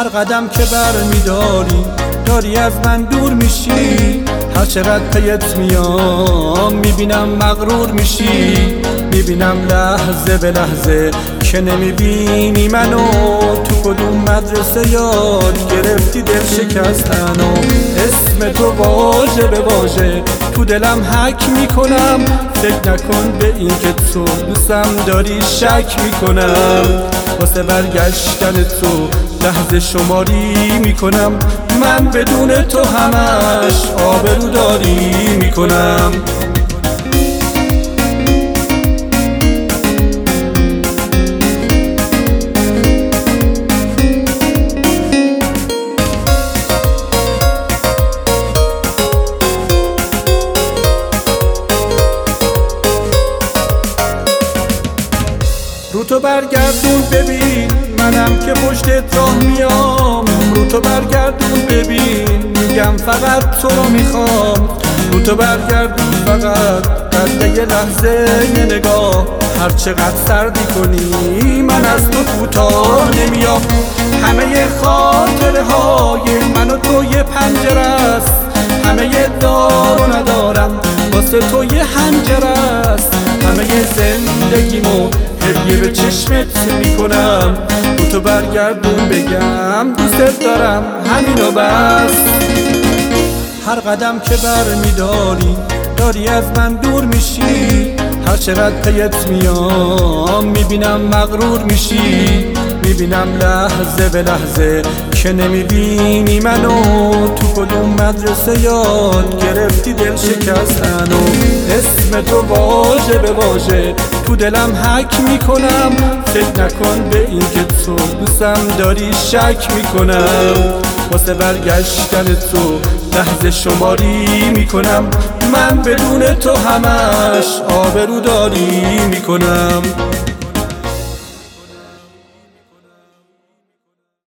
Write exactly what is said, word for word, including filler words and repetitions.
هر قدم که بر میداری داری از من دور میشی، هر چقدر پیت میام میبینم مغرور میشی، میبینم لحظه به لحظه که نمیبینی منو، تو کدوم مدرسه یاد گرفتی دل شکستنو، اسم تو واژه به واژه تو دلم حک میکنم، فکر نکن به این که تو دوستم داری شک میکنم، واسه برگشتن تو لحظه شماری میکنم، من بدون تو همش آبرو داری میکنم. رو تو برگردون ببین منم که پشتت راه میام، رو تو برگردون ببین میگم فقط تو رو میخوام، رو تو برگردون فقط قد یه لحظه یه نگاه، هر چقدر سردی کنی من از تو کوتاه نمیام، همه خاطره های من و تو یه پنجره است، همه دار و ندارم واسه تو یه حنجره است، همه زندگیمو هدیه به چشمت میکنم، رو تو برگردون بگم دوست دارم همینو بس. هر قدم که بر میداری داری از من دور میشی، هر چقدر پیت میام میبینم مغرور میشی، میبینم لحظه به لحظه که نمیبینی منو، تو کدوم مدرسه یاد گرفتی دل شکستنو، اسم تو واژه به واژه تو دلم حک میکنم، فکر نکن به این که تو دوستم داری شک میکنم، واسه برگشتن تو لحظه شماری میکنم، من بدون تو همش آبرو داری میکنم.